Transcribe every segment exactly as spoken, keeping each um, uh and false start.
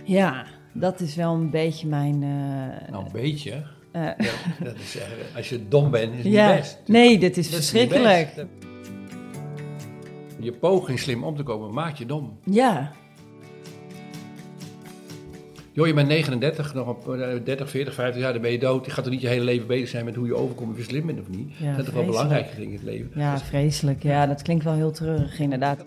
Ja, dat is wel een beetje mijn... Uh, nou, een beetje? Uh, ja, dat is, uh, als je dom bent, is het ja, niet best. Nee, dit is dat verschrikkelijk. Is je poging slim om te komen maakt je dom. Ja. Joh, je bent negenendertig, nog op dertig, veertig, vijftig jaar, dan ben je dood. Je gaat er niet je hele leven bezig zijn met hoe je overkomt of je slim bent of niet. Ja, dat zijn toch wel belangrijke dingen in het leven. Ja, dus, vreselijk. Ja, dat klinkt wel heel treurig, inderdaad.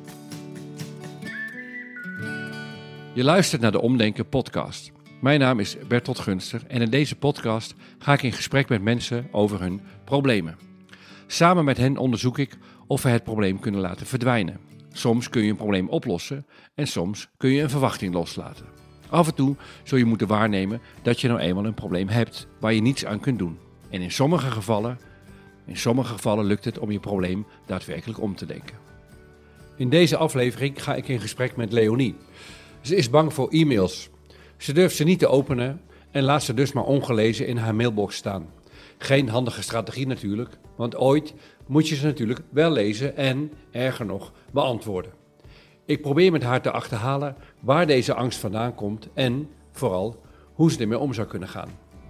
Je luistert naar de Omdenken podcast. Mijn naam is Bertolt Gunster en in deze podcast ga ik in gesprek met mensen over hun problemen. Samen met hen onderzoek ik of we het probleem kunnen laten verdwijnen. Soms kun je een probleem oplossen en soms kun je een verwachting loslaten. Af en toe zul je moeten waarnemen dat je nou eenmaal een probleem hebt waar je niets aan kunt doen. En in sommige gevallen, in sommige gevallen lukt het om je probleem daadwerkelijk om te denken. In deze aflevering ga ik in gesprek met Leonie. Ze is bang voor e-mails. Ze durft ze niet te openen en laat ze dus maar ongelezen in haar mailbox staan. Geen handige strategie natuurlijk, want ooit moet je ze natuurlijk wel lezen en, erger nog, beantwoorden. Ik probeer met haar te achterhalen waar deze angst vandaan komt en, vooral, hoe ze ermee om zou kunnen gaan.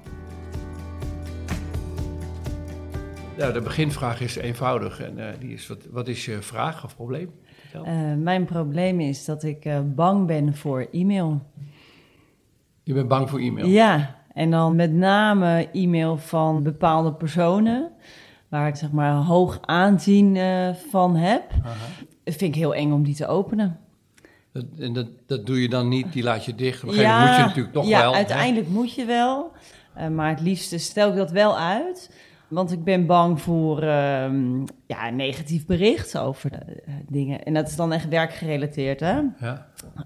Ja, de beginvraag is eenvoudig en uh, die is, wat, wat is je vraag of probleem? Uh, mijn probleem is dat ik uh, bang ben voor e-mail. Je bent bang voor e-mail? Ja, en dan met name e-mail van bepaalde personen, waar ik zeg maar hoog aanzien uh, van heb. Aha. Vind ik heel eng om die te openen. Dat, en dat, dat doe je dan niet, die laat je dicht? Op ja, moet je natuurlijk toch ja, wel. Ja, uiteindelijk hè? Moet je wel. Uh, maar het liefste stel ik dat wel uit. Want ik ben bang voor um, ja, een negatief bericht over de, uh, dingen. En dat is dan echt werkgerelateerd, hè? Ja.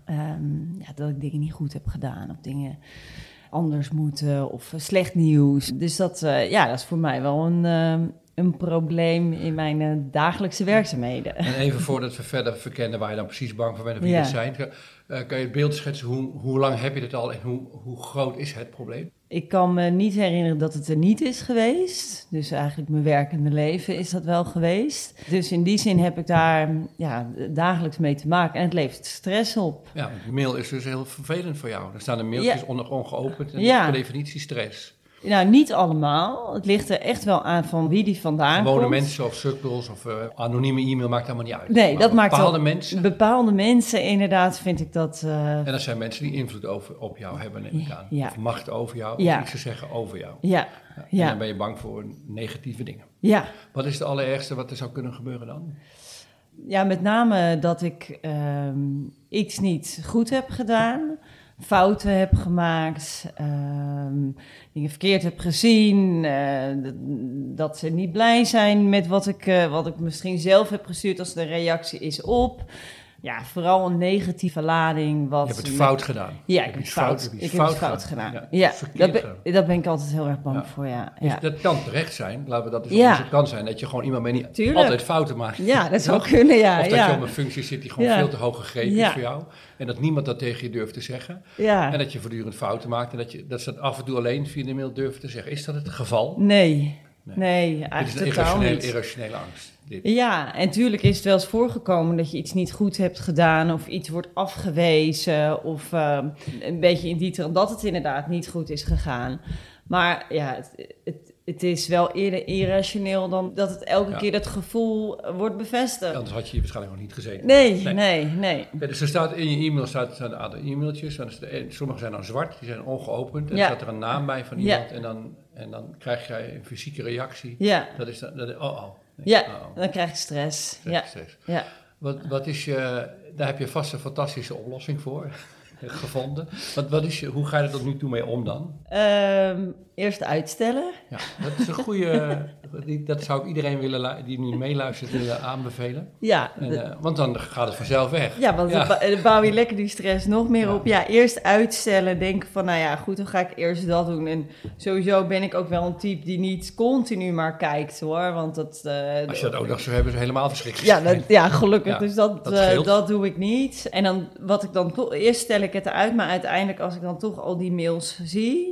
Um, ja, dat ik dingen niet goed heb gedaan of dingen anders moeten of uh, slecht nieuws. Dus dat, uh, ja, dat is voor mij wel een... Uh, een probleem in mijn uh, dagelijkse werkzaamheden. En even voordat we verder verkennen waar je dan precies bang voor bent of wie ja. dat zijn, uh, kan je het beeld schetsen, hoe, hoe lang heb je dit al en hoe, hoe groot is het probleem? Ik kan me niet herinneren dat het er niet is geweest. Dus eigenlijk mijn werkende leven is dat wel geweest. Dus in die zin heb ik daar ja, dagelijks mee te maken en het levert stress op. Ja, de mail is dus heel vervelend voor jou. Er staan de mailtjes ja. onder ongeopend en ja. per definitie stress. Nou, niet allemaal. Het ligt er echt wel aan van wie die vandaan Gewone komt. mensen of circles of uh, anonieme e-mail maakt helemaal niet uit. Nee, maar dat maakt bepaalde wel, mensen. Bepaalde mensen, inderdaad, vind ik dat... Uh, en dat zijn mensen die invloed over, op jou hebben, neem ik aan. Ja. Of macht over jou, ja. of iets te zeggen over jou. Ja. Ja. En ja. dan ben je bang voor negatieve dingen. Ja. Wat is het allerergste wat er zou kunnen gebeuren dan? Ja, met name dat ik uh, iets niet goed heb gedaan... fouten heb gemaakt, uh, dingen verkeerd heb gezien, uh, dat ze niet blij zijn met wat ik, uh, wat ik misschien zelf heb gestuurd als de reactie is op. Ja, vooral een negatieve lading. Wat je hebt het fout gedaan. Ja, ik heb het fout, fout, ik fout, heb het fout gedaan. gedaan. Ja, ja dat, ben, dat ben ik altijd heel erg bang ja. voor, ja. Dus ja. dat kan terecht zijn, laten we dat eens ja. op. Het kan zijn dat je gewoon iemand bent die Tuurlijk. altijd fouten maakt. Ja, dat zou kunnen, ja. Of dat ja. je op een functie zit die gewoon ja. veel te hoog gegrepen ja. is voor jou. En dat niemand dat tegen je durft te zeggen. Ja. En dat je voortdurend fouten maakt. En dat, je, dat ze dat af en toe alleen via de mail durven te zeggen. Is dat het geval? Nee, nee, nee eigenlijk totaal niet. Dit is een irrationele angst. Dit. Ja, en natuurlijk is het wel eens voorgekomen dat je iets niet goed hebt gedaan... of iets wordt afgewezen of uh, een beetje in die trant dat het inderdaad niet goed is gegaan. Maar ja, het, het, het is wel eerder irrationeel dan dat het elke ja. keer dat gevoel wordt bevestigd. Ja, anders had je hier waarschijnlijk nog niet gezeten. Nee, nee, nee. nee. Ja, dus er staat in je e-mail staat, staan een aantal e-mailtjes. Sommige zijn dan zwart, die zijn ongeopend. En er ja. staat er een naam bij van iemand. Ja. En, dan, en dan krijg jij een fysieke reactie. Ja. Dat is dan, dat is, oh, oh. Nee, ja, oh. dan krijg je stress. stress, ja. stress. Ja. Wat, wat is je, daar heb je vast een fantastische oplossing voor gevonden. Wat, wat is je, hoe ga je er tot nu toe mee om dan? Um, eerst uitstellen. Ja, dat is een goede... dat zou ik iedereen willen, die nu meeluistert willen aanbevelen. Ja. En, uh, want dan gaat het vanzelf weg. Ja, want ja. dan bouw je lekker die stress nog meer ja. op. Ja, eerst uitstellen. Denken van, nou ja, goed, dan ga ik eerst dat doen. En sowieso ben ik ook wel een type die niet continu maar kijkt, hoor. Want dat... Uh, Als je dat ook nog zo hebt, is het helemaal verschrikkelijk. Ja, dat, ja gelukkig. Ja, dus dat, dat, uh, dat doe ik niet. En dan, wat ik dan toch... Eerst stel ik het eruit, maar uiteindelijk als ik dan toch al die mails zie...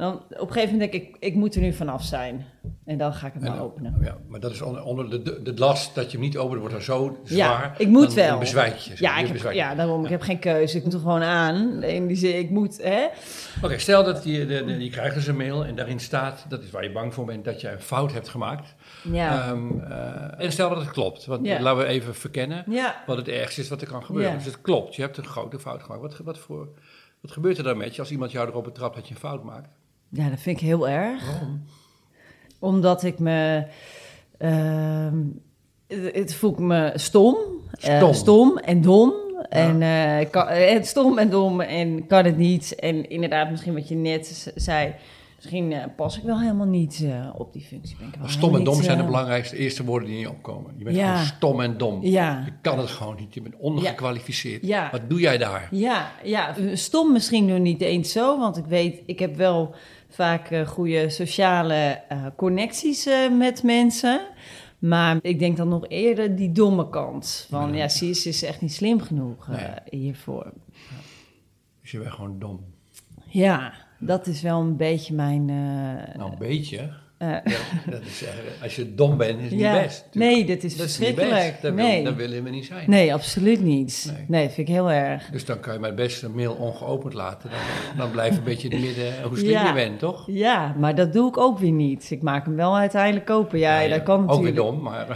Dan, op een gegeven moment denk ik, ik moet er nu vanaf zijn. En dan ga ik hem En, maar openen. Ja, maar dat is onder, onder de, de, de last dat je hem niet opent, wordt dan zo zwaar. Ja, ik moet dan, wel. Dan bezwijk je. Ja, ik heb, ja, daarom. Ja. Ik heb geen keuze. Ik moet er gewoon aan. In die zin, ik moet, hè. Oké, okay, stel dat je, de, de, je krijgt dus een mail en daarin staat, dat is waar je bang voor bent, dat je een fout hebt gemaakt. Ja. Um, uh, en stel dat het klopt. Want ja. laten we even verkennen ja. wat het ergste is wat er kan gebeuren. Ja. Dus het klopt, je hebt een grote fout gemaakt. Wat, wat, voor, wat gebeurt er dan met je als iemand jou erop betrapt dat je een fout maakt? Ja, dat vind ik heel erg. Waarom? Omdat ik me... Uh, het, het voel ik me stom. Stom. Uh, stom en dom. Ja. En uh, kan, uh, stom en dom en kan het niet. En inderdaad, misschien wat je net zei... Misschien uh, pas ik wel helemaal niet uh, op die functie. Ben ik wel stom en dom niet, zijn uh, de belangrijkste eerste woorden die in je opkomen. Je bent ja. gewoon stom en dom. Ja. Je kan het gewoon niet. Je bent ondergekwalificeerd. Ja. Wat doe jij daar? Ja, ja, stom misschien nog niet eens zo. Want ik weet, ik heb wel vaak uh, goede sociale uh, connecties uh, met mensen. Maar ik denk dan nog eerder die domme kant. Van ja, ja ze is, is echt niet slim genoeg uh, nee. hiervoor. Ja. Dus je bent gewoon dom. Ja. Dat is wel een beetje mijn... Uh, nou, een beetje. Uh, ja, dat is, als je dom bent, is het ja, niet best. Nee, dat is dat verschrikkelijk. Is niet best. Dat, nee. wil, dat willen we niet zijn. Nee, absoluut niet. Nee. nee, vind ik heel erg. Dus dan kan je maar best een mail ongeopend laten. Dan, dan blijft een beetje in het midden hoe slim ja. je bent, toch? Ja, maar dat doe ik ook weer niet. Ik maak hem wel uiteindelijk open. Ja, ja, ja. dat kan ook natuurlijk. Ook weer dom, maar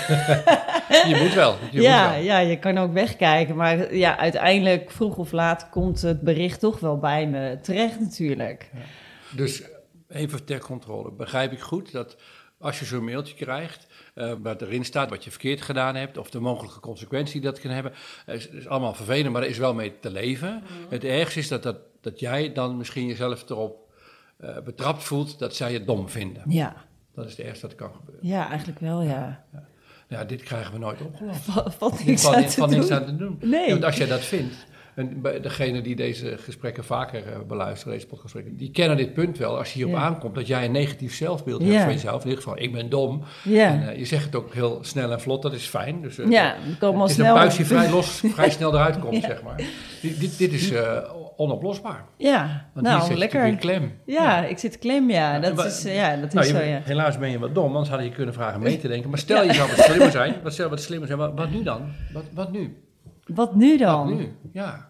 je moet wel. Je ja, moet wel. ja, je kan ook wegkijken. Maar ja, uiteindelijk, vroeg of laat, komt het bericht toch wel bij me terecht natuurlijk. Ja. Dus even ter controle, begrijp ik goed dat als je zo'n mailtje krijgt, uh, wat erin staat, wat je verkeerd gedaan hebt, of de mogelijke consequentie die dat kan hebben, is, is allemaal vervelend, maar er is wel mee te leven. Mm. Het ergste is dat, dat, dat jij dan misschien jezelf erop uh, betrapt voelt dat zij het dom vinden. Ja. Dat is het ergste dat kan gebeuren. Ja, eigenlijk wel, ja. Ja, ja dit krijgen we nooit opgelost. Valt niks aan te doen. niks aan te doen. Nee. Ja, want als jij dat vindt, en degene die deze gesprekken vaker uh, beluisteren, deze podcastgesprekken, die kennen dit punt wel. Als je hierop ja. aankomt dat jij een negatief zelfbeeld ja. hebt van jezelf. In ieder geval, ik ben dom. Ja. En uh, je zegt het ook heel snel en vlot, dat is fijn. Dus, uh, ja, het al is snel. een buis die vrij, los, vrij snel eruit komt, ja. zeg maar. Dit, dit, dit is uh, onoplosbaar. Ja, Want nou, hier zit lekker. je klem. Ja, ja, ik zit klem, ja. Dat ja, is, ja, dat nou, is je, zo, ja. Helaas ben je wat dom, anders hadden je kunnen vragen mee te denken. Maar stel je zou wat slimmer zijn. Wat, stel wat slimmer zijn, wat, wat nu dan? Wat, wat nu? Wat nu dan? Wat nu, ja.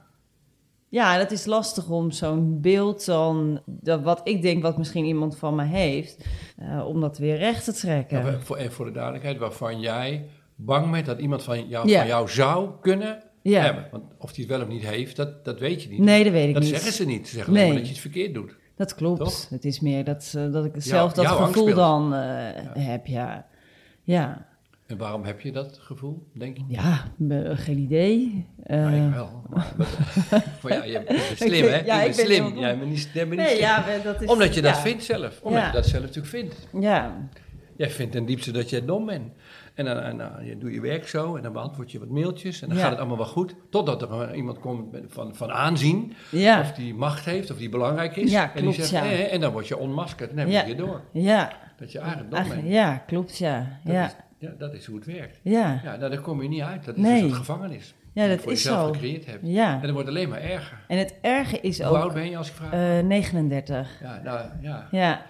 Ja, dat is lastig om zo'n beeld dan, dat wat ik denk wat misschien iemand van me heeft, uh, om dat weer recht te trekken. Ja, voor, en voor de duidelijkheid, waarvan jij bang bent dat iemand van jou, ja. van jou zou kunnen ja. hebben. Want of hij het wel of niet heeft, dat, dat weet je niet. Nee, dat weet ik dat niet. Dat zeggen ze niet. Ze zeggen nee. alleen maar dat je het verkeerd doet. Dat klopt. Toch? Het is meer dat, uh, dat ik zelf jou, dat jouw gevoel dan uh, ja. heb, ja. Ja. En waarom heb je dat gevoel, denk je? Ja, be, geen idee. Uh, ja, ik wel. Maar, maar ja, je bent slim, hè? Ja, je ik bent ben slim. Jij bent niet, jij bent niet nee, slim. ja, dat is, Omdat je dat ja. vindt zelf. Omdat ja. je dat zelf natuurlijk vindt. Ja. Jij vindt ten diepste dat jij dom bent. En dan, en dan je doe je werk zo en dan beantwoord je wat mailtjes en dan ja. gaat het allemaal wel goed. Totdat er iemand komt van, van aanzien, ja. of die macht heeft, of die belangrijk is. Ja, klopt, en die zegt, ja. eh, en dan word je onmaskerd en dan heb ja. je je door. Ja. Dat je eigenlijk dom eigenlijk, bent. Ja, klopt, ja. Dat ja. Is, ja, dat is hoe het werkt. Ja. Ja, nou, daar kom je niet uit. Dat is nee. een soort gevangenis. Ja, dat die je is voor jezelf zo. gecreëerd hebt. Ja. En dat wordt alleen maar erger. En het erge is Hoe ook... Hoe oud ben je als ik vraag? Uh, negenendertig. Ja, nou, ja. Ja.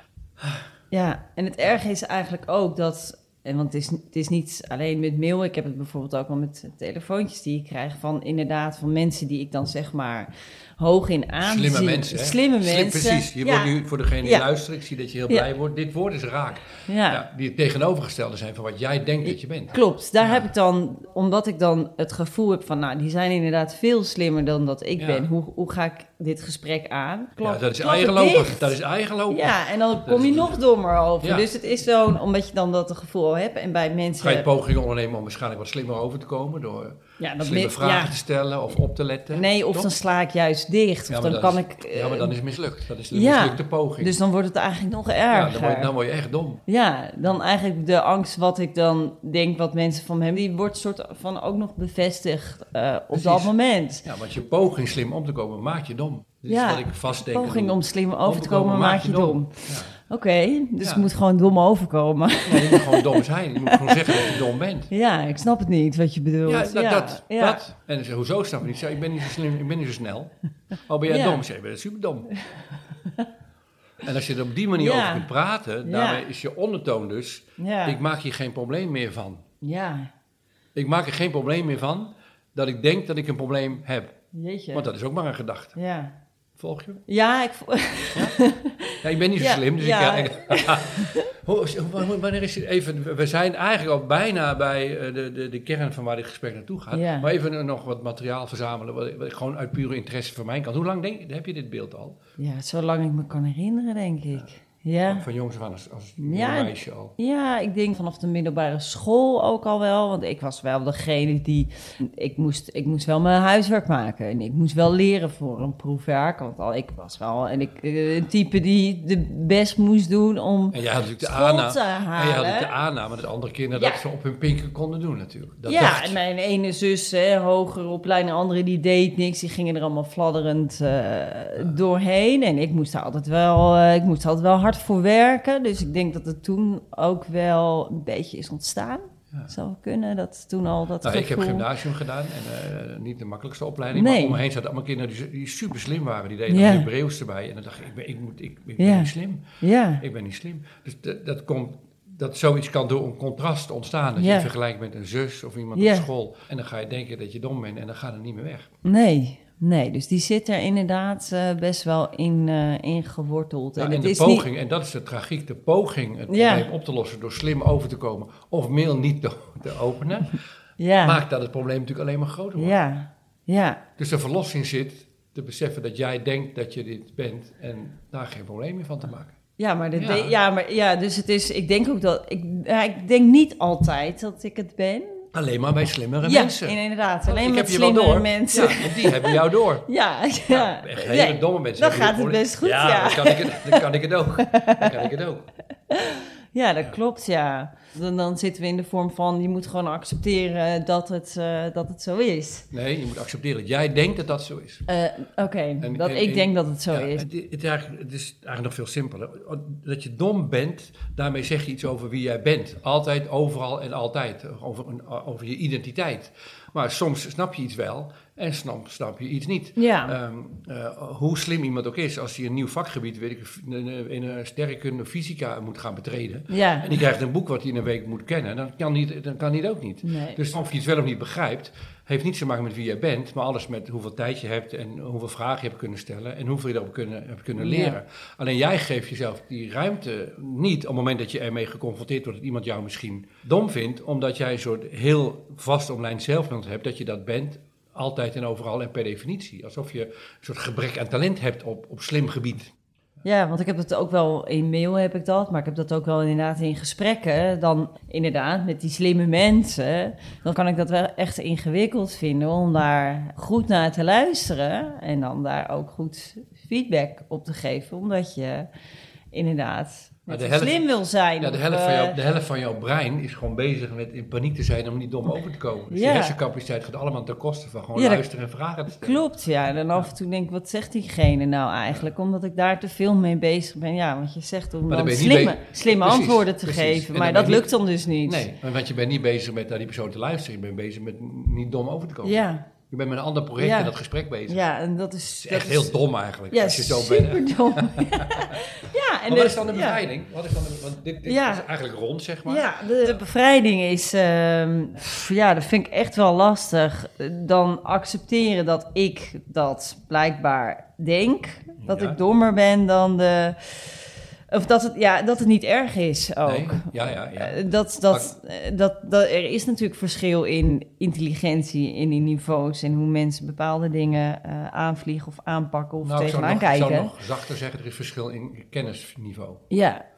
Ja, en het erge is eigenlijk ook dat... En want het is, het is niet alleen met mail. Ik heb het bijvoorbeeld ook wel met telefoontjes die ik krijg van inderdaad van mensen die ik dan zeg maar hoog in aanzien. Slimme mensen, hè? Slimme Slim, mensen. Precies. Je ja. wordt nu voor degene die ja. luistert, ik zie dat je heel blij ja. wordt. Dit woord is raak. Ja. Ja, die het tegenovergestelde zijn van wat jij denkt dat je bent. Klopt. Daar ja. heb ik dan, omdat ik dan het gevoel heb van, nou, die zijn inderdaad veel slimmer dan dat ik ja. ben. Hoe, hoe ga ik dit gesprek aan? Klap, ja, dat is eigenlopen. Dat is eigenlopen. Ja, en dan kom je is... nog dommer over. Ja. Dus het is zo, omdat je dan dat gevoel al hebt. En bij mensen... Ga je pogingen ondernemen om waarschijnlijk wat slimmer over te komen door ja, dat slimme me, vragen ja. te stellen of op te letten? Nee, of toch? dan sla ik juist dicht. Of ja, dan kan is, ik... Uh, ja, maar dan is het mislukt. Dat is de ja, mislukte poging. Dus dan wordt het eigenlijk nog erger. Ja, dan word, je, dan word je echt dom. Ja, dan eigenlijk de angst wat ik dan denk wat mensen van me hebben, die wordt soort van ook nog bevestigd uh, op Precies. dat moment. Ja, want je poging slim om te komen maakt je dom. Dat is ja, wat ik vast denk. poging doe. om slim over te komen, komen maakt je dom. dom. Ja. Oké, okay, dus ja. ik moet gewoon dom overkomen. Nee, je moet gewoon dom zijn. Je moet gewoon zeggen dat je dom bent. Ja, ik snap het niet wat je bedoelt. Ja, dat. ja. dat, ja. dat. En dan zeg hoezo snap je niet? Ik ben niet zo slim, ik ben niet zo snel. Oh, ben jij ja. dom? Zeg, je bent super dom. En als je er op die manier Ja. over kunt praten, Ja. daarmee is je ondertoon dus, Ja. ik maak hier geen probleem meer van. Ja, Ik maak er geen probleem meer van dat ik denk dat ik een probleem heb. jeetje. Want dat is ook maar een gedachte. Ja. Volg je? Ja, ik... vo- Ja, ik ben niet zo Ja, slim, dus ja. ik... Ja, hoe, hoe- wanneer is het even... We zijn eigenlijk al bijna bij eh, de, de, de kern van waar dit gesprek naartoe gaat. Ja. Maar even nog wat materiaal verzamelen, wat ik, wat ik gewoon uit pure interesse van mijn kant. Hoe lang denk, heb je dit beeld al? Ja, zolang ik me kan herinneren, denk ik. Ja. Van jongs af aan, als, als Ja. jong meisje al. Ja, ik denk vanaf de middelbare school ook al wel. Want ik was wel degene die... Ik moest, ik moest wel mijn huiswerk maken. En ik moest wel leren voor een proefwerk. Want al, ik was wel en ik, eh, een type die de best moest doen om En jij had natuurlijk de school aanname, te en je had halen. ook de aanname dat andere kinderen Ja. dat ze op hun pinken konden doen natuurlijk. Dat ja, dacht en je. mijn ene zus, hè, hoger opleiding, de andere die deed niks. Die gingen er allemaal fladderend eh, doorheen. En ik moest daar altijd wel, eh, ik moest er altijd wel hard voor werken. Dus ik denk dat het toen ook wel een beetje is ontstaan. Ja. Zou kunnen, dat toen al dat Nou, ik heb gevoel- gymnasium gedaan en uh, niet de makkelijkste opleiding. Nee. Maar om me heen zaten allemaal kinderen die, die super slim waren. Die deden Ja. dan Hebreeuws erbij. En dan dacht ik, ik ben, ik moet, ik, ik Ja. ben niet slim. Ja, Ik ben niet slim. Dus dat, dat komt... Dat zoiets kan door een contrast ontstaan. Dat Ja. je vergelijkt met een zus of iemand Ja. op school. En dan ga je denken dat je dom bent en dan gaat het niet meer weg. nee. Nee, dus die zit er inderdaad eh, best wel in, eh in geworteld. Ja, en en het de is poging, niet... en dat is de tragiek, de poging het Ja. probleem op te lossen door slim over te komen of mail niet te, te openen, Ja, maakt dat het probleem natuurlijk alleen maar groter wordt. ja, ja. Dus de verlossing zit te beseffen dat jij denkt dat je dit bent en daar geen probleem meer van te maken. Ja, maar, de, Ja. ja. ja, maar ja, dus het is, ik denk ook dat, ik, ja, ik denk niet altijd dat ik het ben. Alleen maar bij slimmere Ja, mensen. in- inderdaad, Want alleen ik met heb je wel slimmere door. mensen. Ja, want die hebben jou door. Ja, ja. Ja, echt hele Nee, domme mensen. dan hebben gaat dit het probleem. best goed, ja. ja. Dan kan ik het, dan kan ik het ook. Dan kan ik het ook. Ja, dat klopt, ja. Dan, dan zitten we in de vorm van, je moet gewoon accepteren dat het, eh, dat het zo is. Nee, je moet accepteren dat jij denkt dat dat zo is. Eh, Oké, En- dat en- ik en- denk dat het zo Ja, is. Het, het, is eigenlijk, het is eigenlijk nog veel simpeler. Dat je dom bent, daarmee zeg je iets over wie jij bent. Altijd, overal en altijd. Over, een, over je identiteit. Maar soms snap je iets wel en snap, snap je iets niet. Ja. Ehm, uh, hoe slim iemand ook is, als hij een nieuw vakgebied, weet ik, in een sterrenkunde of fysica moet gaan betreden. Ja. En die krijgt een boek wat hij in een week moet kennen, dan kan niet, dan kan niet ook niet. Nee. Dus of je het wel of niet begrijpt, heeft niets te maken met wie je bent, maar alles met hoeveel tijd je hebt en hoeveel vragen je hebt kunnen stellen en hoeveel je erop kunnen, hebt kunnen leren. Ja. Alleen jij geeft jezelf die ruimte niet op het moment dat je ermee geconfronteerd wordt dat iemand jou misschien dom vindt, omdat jij een soort heel vast omlijnd zelfbeeld hebt dat je dat bent, altijd en overal en per definitie. Alsof je een soort gebrek aan talent hebt op, op slim gebied. Ja, want ik heb het ook wel in mail heb ik dat, maar ik heb dat ook wel inderdaad in gesprekken. Dan inderdaad met die slimme mensen, dan kan ik dat wel echt ingewikkeld vinden om daar goed naar te luisteren en dan daar ook goed feedback op te geven, omdat je inderdaad Maar net de zo helft- slim wil zijn. Ja, de, of, helft van jou, eh, de helft van jouw brein is gewoon bezig met in paniek te zijn om niet dom over te komen. Dus Ja. je hersencapaciteit gaat allemaal ten koste van gewoon Ja, dat luisteren en vragen te stellen. Klopt, ja. En dan af en toe denk ik, wat zegt diegene nou eigenlijk? Omdat ik daar te veel mee bezig ben. Ja, want je zegt om Maar dan dan ben je niet slimme, be- slimme Precies, antwoorden te precies. geven. En Maar dan dat ben je lukt dan dus niet. Nee, want je bent niet bezig met naar die persoon te luisteren. Je bent bezig met niet dom over te komen. Ja, Je bent met een ander project Ja. in dat gesprek bezig. ja, en dat is... Het is dat echt heel dom eigenlijk, Ja, als je zo bent. hè. super dom. ja, en Maar wat dus- is dan de ja. bevrijding? Wat is dan de, want dit, dit Ja. is eigenlijk rond, zeg maar. Ja, de, de bevrijding is, ehm, pff, ja, dat vind ik echt wel lastig. Dan accepteren dat ik dat blijkbaar denk, dat Ja. ik dommer ben dan de... Of dat het, ja, dat het niet erg is ook. Nee? Ja, ja, ja. Eh, Dat, dat, eh, dat, dat, er is natuurlijk verschil in intelligentie, in die niveaus... en hoe mensen bepaalde dingen eh, aanvliegen of aanpakken of Nou, ik zou tegenaan nog, ik zou kijken. nog zachter zeggen, er is verschil in kennisniveau. Ja. En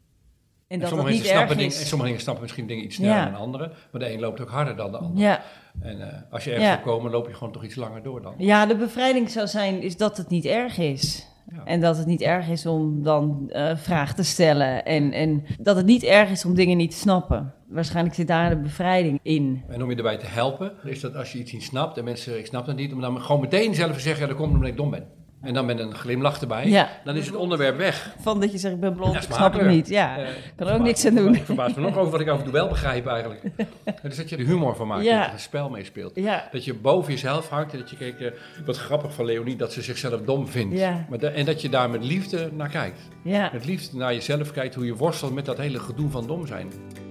En dat dat sommige, niet mensen snappen erg dingen, en is. sommige dingen snappen misschien dingen iets sneller Ja. dan anderen, maar de een loopt ook harder dan de ander. Ja. En uh, als je ergens Ja. wil komen, loop je gewoon toch iets langer door dan. Ja, de bevrijding zou zijn is dat het niet erg is. Ja. En dat het niet erg is om dan uh, vragen te stellen. En, en dat het niet erg is om dingen niet te snappen. Waarschijnlijk zit daar de bevrijding in. En om je erbij te helpen, is dat als je iets niet snapt en mensen zeggen, ik snap dat niet, om dan gewoon meteen zelf te zeggen, ja, dat komt omdat ik dom ben. En dan met een glimlach erbij. Ja. Dan is het onderwerp weg. Van dat je zegt, ik ben blond, Ja, ik snap hem niet. Ja, Uh, kan er ook niks aan doen. Ik verbaas me nog over wat ik af en toe wel begrijp eigenlijk. Dus dat je er humor van maakt, Ja. dat je er een spel mee speelt. Ja. Dat je boven jezelf hangt en dat je kijkt, uh, wat grappig van Leonie, dat ze zichzelf dom vindt. Ja. Maar de, en dat je daar met liefde naar kijkt. Ja. Met liefde naar jezelf kijkt, hoe je worstelt met dat hele gedoe van dom zijn.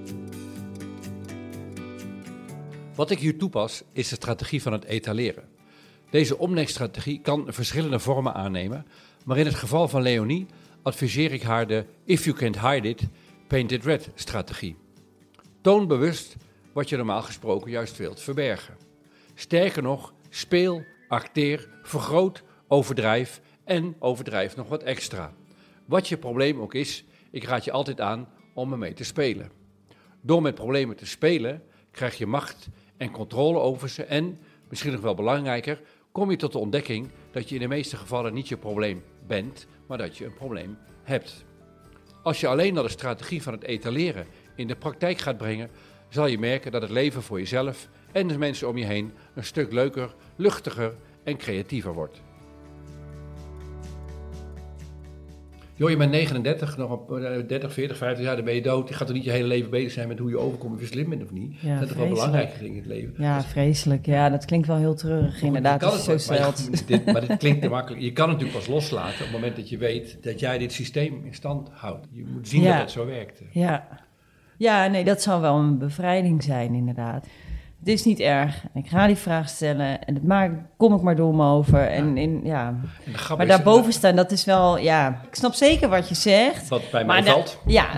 Wat ik hier toepas, is de strategie van het etaleren. Deze omdenkstrategie kan verschillende vormen aannemen, maar in het geval van Leonie adviseer ik haar de If you can't hide it, paint it red strategie. Toon bewust wat je normaal gesproken juist wilt verbergen. Sterker nog, speel, acteer, vergroot, overdrijf en overdrijf nog wat extra. Wat je probleem ook is, ik raad je altijd aan om ermee te spelen. Door met problemen te spelen krijg je macht en controle over ze en, misschien nog wel belangrijker, kom je tot de ontdekking dat je in de meeste gevallen niet je probleem bent, maar dat je een probleem hebt. Als je alleen al de strategie van het etaleren in de praktijk gaat brengen, zal je merken dat het leven voor jezelf en de mensen om je heen een stuk leuker, luchtiger en creatiever wordt. Joh, je bent negenendertig, nog op dertig, veertig, vijftig jaar, dan ben je dood. Je gaat er niet je hele leven bezig zijn met hoe je overkomt of je slim bent of niet. Ja, dat zijn toch wel belangrijke dingen in het leven. Ja, dus, vreselijk. Ja, dat klinkt wel heel treurig inderdaad. Als je zo stelt. Maar, dit, maar dit klinkt te makkelijk. Je kan het natuurlijk pas loslaten op het moment dat je weet dat jij dit systeem in stand houdt. Je moet zien ja. dat het zo werkt. Ja. ja, nee, dat zou wel een bevrijding zijn inderdaad. Het is niet erg. Ik ga die vraag stellen en het maakt, kom ik maar dom over. En, in, ja. En maar daarboven staan, dat is wel, ja, ik snap zeker wat je zegt. Wat bij mij valt. Da- ja,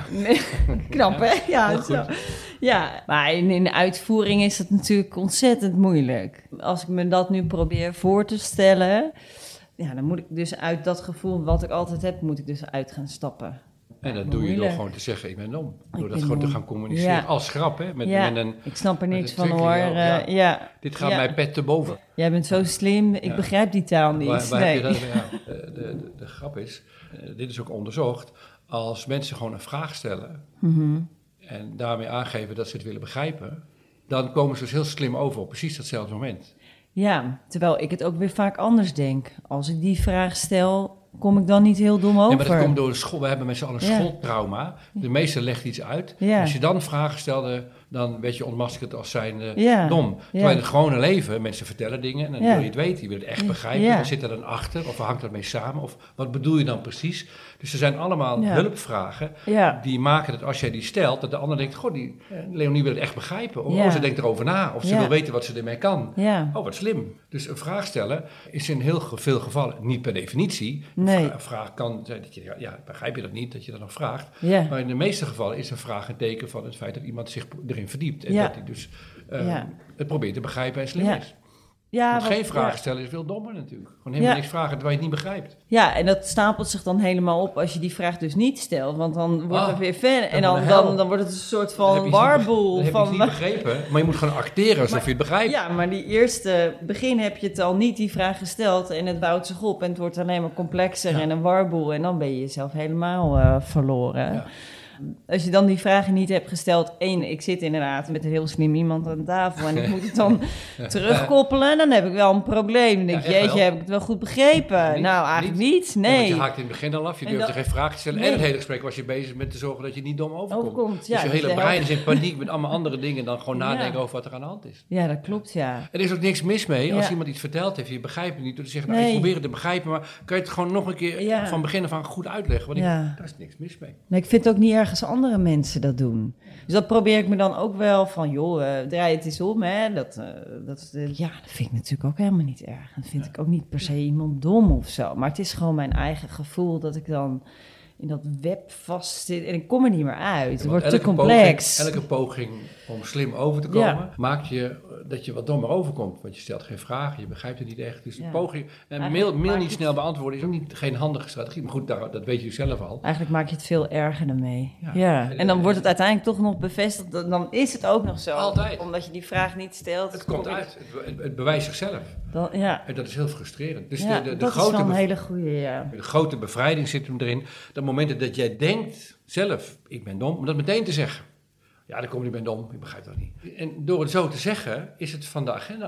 knap hè? Ja, heel goed. Zo. Ja, maar in, in de uitvoering is het natuurlijk ontzettend moeilijk. Als ik me dat nu probeer voor te stellen, ja, dan moet ik dus uit dat gevoel wat ik altijd heb, moet ik dus uit gaan stappen. En dat doe je door gewoon te zeggen, ik ben dom. Door dat gewoon dom. te gaan communiceren. Ja. Als grap, hè? Met, ja, met een, ik snap er niks van hoor. hoor. Ja. Ja. Dit gaat ja. mij pet te boven. Jij bent zo slim, ik ja. begrijp die taal niet. Waar, waar nee. heb je dat, ja, de, de, de grap is, uh, dit is ook onderzocht, als mensen gewoon een vraag stellen mm-hmm. en daarmee aangeven dat ze het willen begrijpen, dan komen ze dus heel slim over op precies datzelfde moment. Ja, terwijl ik het ook weer vaak anders denk. Als ik die vraag stel, kom ik dan niet heel dom over? Ja, maar dat komt door de school. We hebben met z'n allen een ja. schooltrauma. De meester legt iets uit. Ja. Als je dan vragen stelde, dan werd je ontmaskerd als zijnde ja. dom. Terwijl ja. in het gewone leven, mensen vertellen dingen en dan ja. wil je het weten. Je wil het echt begrijpen. Ja. Wat zit er dan achter? Of hangt dat mee samen? Of wat bedoel je dan precies? Dus er zijn allemaal ja. hulpvragen ja. die maken dat als jij die stelt, dat de ander denkt, goh, die Leonie wil het echt begrijpen. Of ja. oh, ze denkt erover na. Of ze ja. wil weten wat ze ermee kan. Ja. Oh, wat slim. Dus een vraag stellen is in heel veel gevallen, niet per definitie. Nee. Een vraag kan zijn dat je, ja, begrijp je dat niet, dat je dat nog vraagt. Ja. Maar in de meeste gevallen is een vraag een teken van het feit dat iemand zich erin verdiept. En ja. dat hij dus uh, ja. het probeert te begrijpen en slim ja. is. Ja, Want wat, geen vragen ja. stellen is veel dommer natuurlijk. Gewoon helemaal ja. niks vragen terwijl je het niet begrijpt. Ja, en dat stapelt zich dan helemaal op als je die vraag dus niet stelt. Want dan wordt oh, het weer verder. En dan, dan, dan wordt het een soort van warboel. Dan van, heb je het niet begrepen, maar je moet gewoon acteren alsof maar, je het begrijpt. Ja, maar die eerste begin heb je het al niet die vraag gesteld. En het bouwt zich op en het wordt alleen maar complexer ja. en een warboel. En dan ben je jezelf helemaal uh, verloren. Ja. Als je dan die vragen niet hebt gesteld, één, ik zit inderdaad met een heel slim iemand aan tafel en ik moet het dan terugkoppelen, dan heb ik wel een probleem. Dan denk ik, ja, jeetje, heb ik het wel goed begrepen? Niet, nou, eigenlijk niet, niet nee. Ja, want je haakt in het begin al af, je durft er geen vraag te stellen. Nee. En het hele gesprek was je bezig met te zorgen dat je niet dom overkomt. overkomt ja, dus je dus hele brein is in paniek met allemaal andere dingen dan gewoon nadenken ja. over wat er aan de hand is. Ja, dat klopt, ja. Er is ook niks mis mee als ja. iemand iets verteld heeft, je begrijpt het niet, door te zeggen, nou, nee. ik probeer het te begrijpen, maar kan je het gewoon nog een keer ja. van begin af aan goed uitleggen? Want ja. ik, daar is niks mis mee. Nee, ik vind het ook niet erg als andere mensen dat doen. Dus dat probeer ik me dan ook wel van, joh, uh, draai het eens om, hè. Dat, uh, dat, uh, ja, dat vind ik natuurlijk ook helemaal niet erg. Dat vind ja. ik ook niet per se iemand dom of zo. Maar het is gewoon mijn eigen gevoel dat ik dan in dat web vastzit en ik kom er niet meer uit. Het ja, wordt te complex. Poging, elke poging om slim over te komen, ja. maakt je dat je wat dommer overkomt. Want je stelt geen vragen, je begrijpt het niet echt. Dus ja. de poging, en mail, mail niet snel beantwoorden is ook niet, geen handige strategie. Maar goed, daar, dat weet je zelf al. Eigenlijk maak je het veel erger ermee. Ja. ja. En dan wordt het uiteindelijk toch nog bevestigd. Dan is het ook nog zo. Altijd. Omdat je die vraag niet stelt. Het komt uit. Het, het bewijst zichzelf. Dan, ja. En dat is heel frustrerend. Dus ja, de, de, de dat grote is wel een bev- hele goede, ja. De grote bevrijding zit hem erin. Dat moment dat jij denkt zelf, ik ben dom, om dat meteen te zeggen. Ja, dan kom je, ik ben dom, ik begrijp dat niet. En door het zo te zeggen, is het van de agenda af.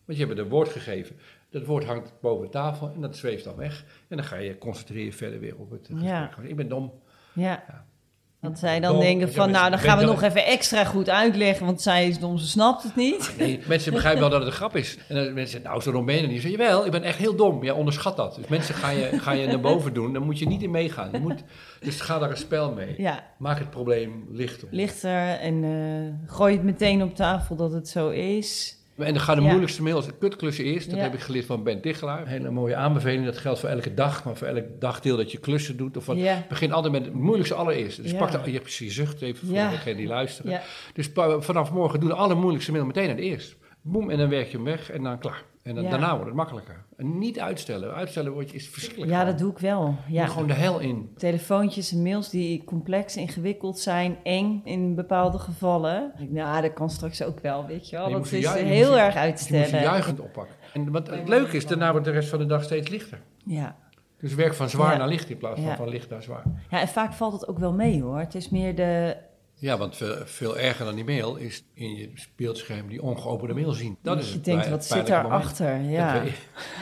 Want je hebt het een woord gegeven. Dat woord hangt boven de tafel en dat zweeft dan weg. En dan ga je concentreren verder weer op het gesprek. Ja. Ik ben dom. Ja. Ja. Dat zij dan Dom, denken van, ja, nou, dan mensen- gaan we ben- nog even extra goed uitleggen, want zij is dom, ze snapt het niet. Nee, mensen begrijpen wel dat het een grap is. En dan mensen zeggen, nou, zo dom ben je niet. Zeg je wel, ik ben echt heel dom. Ja, onderschat dat. Dus mensen ga je, ga je naar boven doen, dan moet je niet in meegaan. Je moet, dus ga daar een spel mee. Ja, Maak het probleem lichter. lichter en uh, gooi het meteen op tafel dat het zo is. En dan gaat de Ja. moeilijkste mail als kutklussen eerst. Dat Ja. heb ik geleerd van Ben Tichelaar. Een hele mooie aanbeveling. Dat geldt voor elke dag. Maar voor elk dagdeel dat je klussen doet. Of wat, Ja. begin altijd met het moeilijkste allereerst. Dus Ja. pak de, je hebt je zucht even voor Ja. degenen die luisteren. Ja. Dus pa- vanaf morgen doe de allermoeilijkste mail meteen aan het eerst. Boem, en dan werk je hem weg en dan klaar. En dan, Ja. daarna wordt het makkelijker. En niet uitstellen. Uitstellen wordt, is verschrikkelijk. Ja, gewoon. dat doe ik wel. Je Ja. moet gewoon de hel in. Telefoontjes en mails die complex, ingewikkeld zijn, eng in bepaalde gevallen. Nou, dat kan straks ook wel, weet je wel. Je Dat moet ze is ju- je heel moet ze- erg Je moet uitstellen. ze juichend oppakken. En wat het leuke is, daarna wordt de rest van de dag steeds lichter. Ja. Dus werk van zwaar Ja. naar licht in plaats van Ja. van licht naar zwaar. Ja, en vaak valt het ook wel mee hoor. Het is meer de... Ja, want veel, veel erger dan die mail is in je beeldscherm die ongeopende mail zien. Dat is je het denkt, pijn- wat zit pijnlijke moment. daarachter? Dat Ja. weet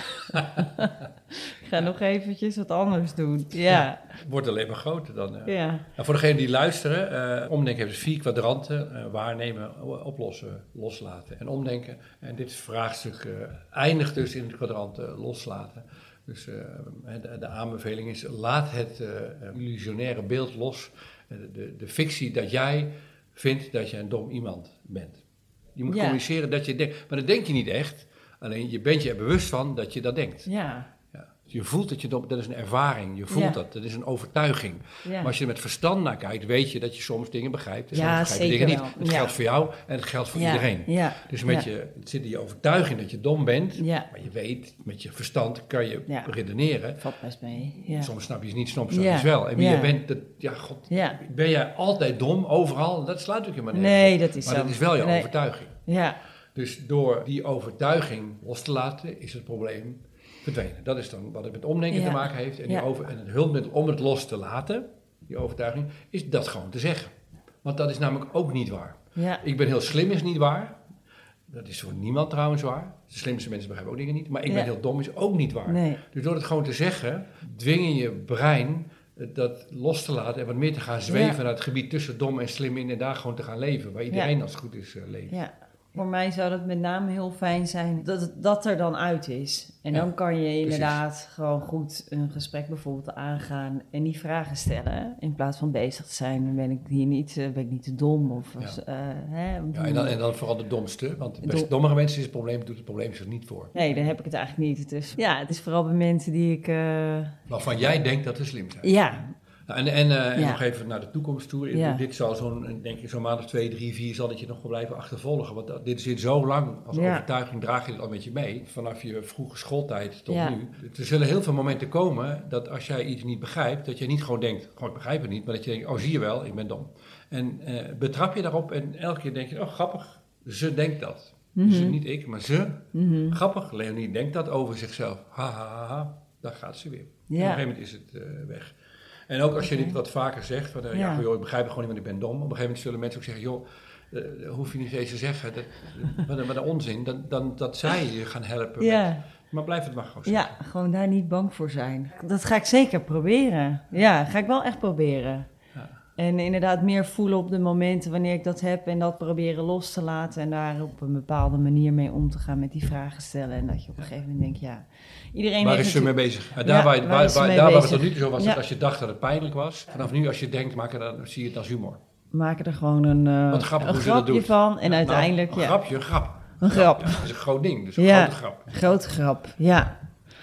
je. Ik ga nog eventjes wat anders doen. Ja. Het wordt alleen maar groter dan. Uh. Ja. Nou, voor degenen die luisteren, uh, omdenken heeft dus vier kwadranten. Uh, waarnemen, oplossen, loslaten en omdenken. En dit vraagstuk uh, eindigt dus in het kwadrant uh, loslaten. Dus uh, de, de aanbeveling is, laat het uh, illusionaire beeld los. Uh, de, de fictie dat jij vindt dat je een dom iemand bent. Je moet Ja. communiceren dat je denkt, maar dat denk je niet echt. Alleen je bent je er bewust van dat je dat denkt. Ja. Ja. Je voelt dat je dom, dat is een ervaring. Je voelt Ja. dat, dat is een overtuiging. Ja. Maar als je er met verstand naar kijkt, weet je dat je soms dingen begrijpt. En soms Ja, begrijp je zeker dingen niet. wel. Het Ja. geldt voor jou en het geldt voor Ja. iedereen. Ja. Dus met Ja. je, het zit in je overtuiging dat je dom bent. Ja. Maar je weet, met je verstand kan je Ja. redeneren. Valt best mee. Ja. Soms snap je het niet, soms snap je Ja. het wel. En wie Ja. je bent, dat, ja god, Ja. ben jij altijd dom, overal? Dat slaat natuurlijk helemaal nergens Nee, op. dat is Maar zo. dat is wel je Nee. overtuiging. Ja. Dus door die overtuiging los te laten, is het probleem verdwenen. Dat is dan wat het met omdenken Ja. te maken heeft. En, die Ja. over, en het hulpmiddel om het los te laten, die overtuiging, is dat gewoon te zeggen. Want dat is namelijk ook niet waar. Ja. Ik ben heel slim is niet waar. Dat is voor niemand trouwens waar. De slimste mensen begrijpen ook dingen niet. Maar ik Ja. ben heel dom is ook niet waar. Nee. Dus door het gewoon te zeggen, dwing je je brein eh, dat los te laten en wat meer te gaan zweven Ja. naar het gebied tussen dom en slim in en daar gewoon te gaan leven. Waar iedereen als het goed is uh, leeft. Ja. Voor mij zou dat met name heel fijn zijn dat het dat er dan uit is. En Ja, dan kan je precies. inderdaad gewoon goed een gesprek bijvoorbeeld aangaan en die vragen stellen. In plaats van bezig te zijn, ben ik hier niet, eh, ben ik niet te dom of... Ja. eh, hè, Ja, en, dan, en dan vooral de domste, want bij Dom- dommige mensen is het probleem, doet het probleem zich niet voor. Nee, dan heb ik het eigenlijk niet. Het is, ja, het is vooral bij mensen die ik... eh, Waarvan jij denkt dat ze slim zijn. ja, Nou, en en, uh, en Ja. nog even naar de toekomst toe. Ja. Dit zal zo'n, denk ik, zo'n maand of twee, drie, vier zal dat je nog wel blijven achtervolgen. Want dat- dit zit zo lang als Ja. overtuiging, draag je het al met je mee. Vanaf je vroege schooltijd tot Ja. nu. Er zullen heel veel momenten komen dat als jij iets niet begrijpt, dat je niet gewoon denkt, gewoon ik begrijp het niet. Maar dat je denkt, oh zie je wel, ik ben dom. En uh, betrap je daarop en elke keer denk je, oh grappig, ze denkt dat. Mhm. Dus niet ik, maar ze. mhm. Grappig, Leonie denkt dat over zichzelf. Ha, ha, ha, ha. Daar gaat ze weer. En op een Ja. gegeven moment is het uh, weg. En ook als je Oké. dit wat vaker zegt, van, uh, ja. Ja. Ja, joh, ik begrijp het gewoon niet, want ik ben dom. Op een gegeven moment zullen mensen ook zeggen, joh, uh, dat hoef je niet eens te zeggen. Dat, wat, een, wat een onzin. Dan, dan, dat zij je gaan helpen. Met, Ja. maar blijf het maar gewoon zeggen. Ja, gewoon daar niet bang voor zijn. Dat ga ik zeker proberen. Ja, ga ik wel echt proberen. Ja. En inderdaad meer voelen op de momenten wanneer ik dat heb en dat proberen los te laten en daar op een bepaalde manier mee om te gaan met die vragen stellen. En dat je op een gegeven moment denkt, ja, iedereen Waar heeft is ze mee natuurlijk- bezig? Ja, daar Ja, waar, waar waar, is ze waar, mee daar waar het bezig? tot nu toe zo was, Ja. dat als je dacht dat het pijnlijk was. Vanaf nu, als je denkt, maak er dan, zie je het als humor. maken er gewoon een, eh, Wat grappig een hoe ze dat grapje doet. van en Ja, uiteindelijk, nou, een ja, grapje, een grap. een grap. Ja, dat is een groot ding, dus een Ja. grote grap. Grote grap, ja.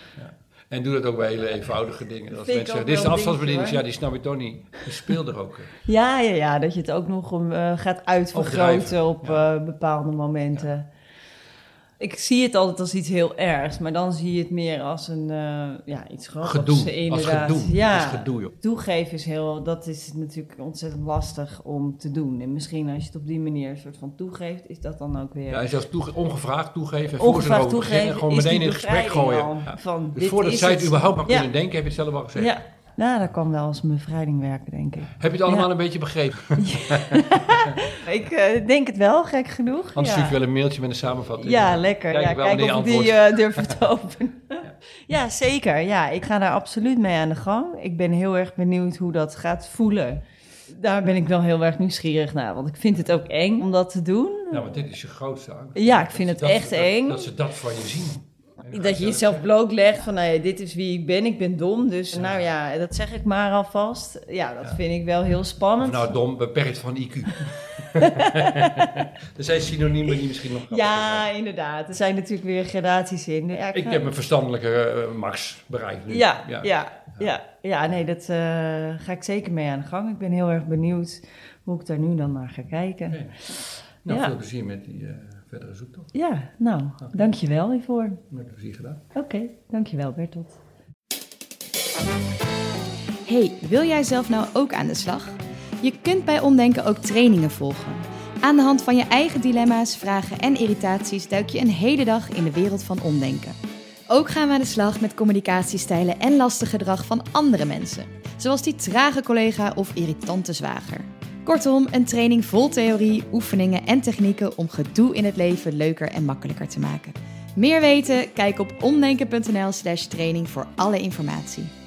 En doe dat ook bij hele eenvoudige dingen. Als Vind ik mensen ook zeggen, dit is de wel een afstandsbediening, dingetje, ja, die snap ik toch niet. Je speelt er ook. eh. Ja, ja, ja, dat je het ook nog om, eh, gaat uitvergroten Overdrijven, op ja. eh, bepaalde momenten. Ik zie het altijd als iets heel ergs, maar dan zie je het meer als een, eh, ja, iets grappigs. Gedoe, als Inderdaad. gedoe. Ja, Het is gedoe, joh. toegeven is heel, dat is natuurlijk ontzettend lastig om te doen. En misschien als je het op die manier een soort van toegeeft, is dat dan ook weer... Ja, en zelfs toege- ongevraagd toegeven en voor ze Ongevraagd erover beginnen, toegeven gewoon is meteen die in het gesprek bevrijding gooien. al Ja. van, Dus dit voordat is zij het het. überhaupt maar Ja. kunnen denken, heb je het zelf al gezegd. Ja, Nou, dat kan wel als een bevrijding werken, denk ik. Heb je het allemaal Ja. een beetje begrepen? Ik uh, denk het wel, gek genoeg. Anders ja. stuur ik wel een mailtje met een samenvatting. Ja, lekker. Kijk Ja, wel kijk wanneer of je ik die antwoordt. uh, durf te openen. ja. ja, zeker. Ja, ik ga daar absoluut mee aan de gang. Ik ben heel erg benieuwd hoe dat gaat voelen. Daar ben ik wel heel erg nieuwsgierig naar. Want ik vind het ook eng om dat te doen. Nou, want dit is je grootste angst. Ja, ik vind Dat het ze echt dat, eng. Dat, dat ze dat van je zien. Dat je jezelf blootlegt van, nou ja, dit is wie ik ben, ik ben dom. Dus nou ja, dat zeg ik maar alvast. Ja, dat Ja. vind ik wel heel spannend. Of nou, dom, beperkt van I Q. Er zijn synoniemen die misschien nog grappiger Ja, zijn. inderdaad. Er zijn natuurlijk weer gradaties in. Ja, Ik ga- heb mijn verstandelijke uh, max bereikt nu. Ja, ja, ja, ja, ja, nee, dat uh, ga ik zeker mee aan de gang. Ik ben heel erg benieuwd hoe ik daar nu dan naar ga kijken. Okay. Nou, Ja. veel plezier met die uh, verdere zoektocht. Ja, nou, Okay. dankjewel hiervoor. Met plezier gedaan. Oké, okay, dankjewel Bertolt. Hey, wil jij zelf nou ook aan de slag? Je kunt bij Omdenken ook trainingen volgen. Aan de hand van je eigen dilemma's, vragen en irritaties duik je een hele dag in de wereld van omdenken. Ook gaan we aan de slag met communicatiestijlen en lastig gedrag van andere mensen. Zoals die trage collega of irritante zwager. Kortom, een training vol theorie, oefeningen en technieken om gedoe in het leven leuker en makkelijker te maken. Meer weten? Kijk op omdenken punt n l slash training voor alle informatie.